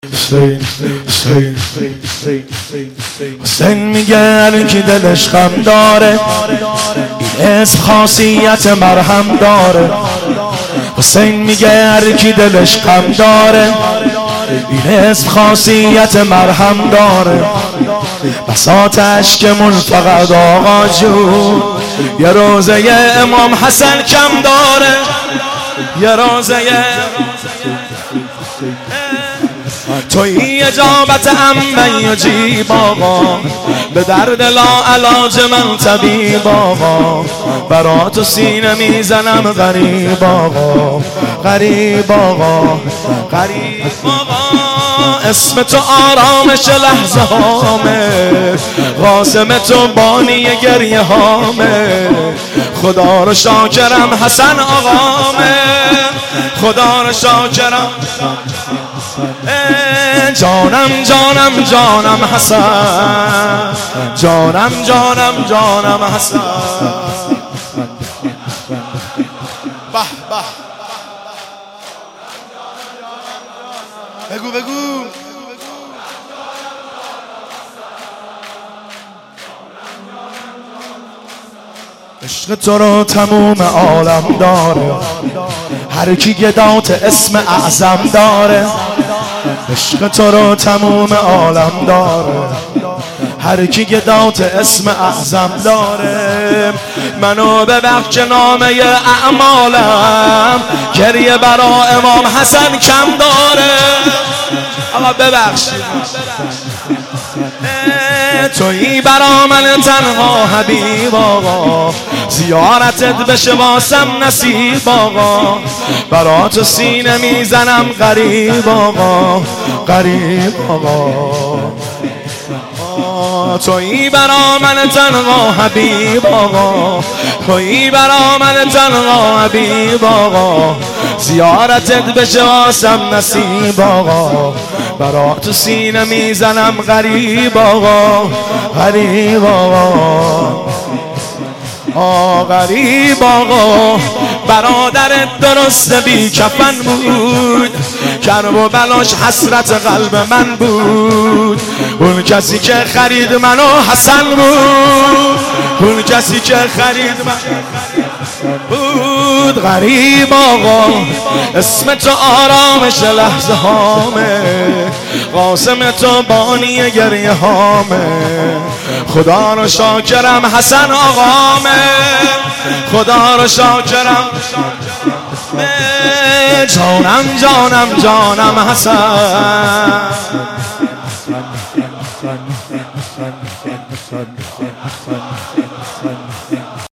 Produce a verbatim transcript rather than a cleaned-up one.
حسین حسین حسین میگه هر کی دلش غم داره این اسم خاصیت مرهم داره. حسین میگه هر کی دلش غم داره این اسم خاصیت مرهم داره. بساط اشکمون فقط آقا جون یه روزه امام حسن کم داره. یه روزه توی اجابت امن یجیب آقا به درد لا علاج من طبیب آقا. برا تو سینه میزنم غریب آقا غریب آقا غریب آقا. اسم تو آرامش لحظه هامه قاسم تو بانی گریه هامه. خدا رو شاکرم حسن آقامه خدا رو شاکرم. جانم جانم جانم حسن جانم جانم جانم حسن. به به بگو بگو عشق تو رو تموم عالم داره هر کی گدات اسم اعظم داره. عشق تو رو تموم عالم داره هر کی گدات اسم اعظم داره. منو ببخش نامه اعمالم گریه برا امام حسن کم داره. آقا ببخشید تویی برا من تنها حبیب آقا زیارتت بشه واسم نصیب آقا. برا تو سینه میزنم غریب آقا غریب آقا. تویی برا من تنها حبیب آقا تویی برا من تنها حبیب آقا زیارتت بشه واسم نصیب آقا. برا تو سینه میزنم غریب آقا غریب آقا آ غریب آقا. برادرت درست بی کفن بود کرب و بلاش حسرت قلب من بود. اون کسی که خرید منو حسن بود اون کسی که خرید من بود غریب آقا. اسم تو آرامش لحظه هامه قاسم تو بانی گریه هامه. خدا رو شاکرم حسن آقامه خدا رو شاکرم. جانم جانم جانم حسن.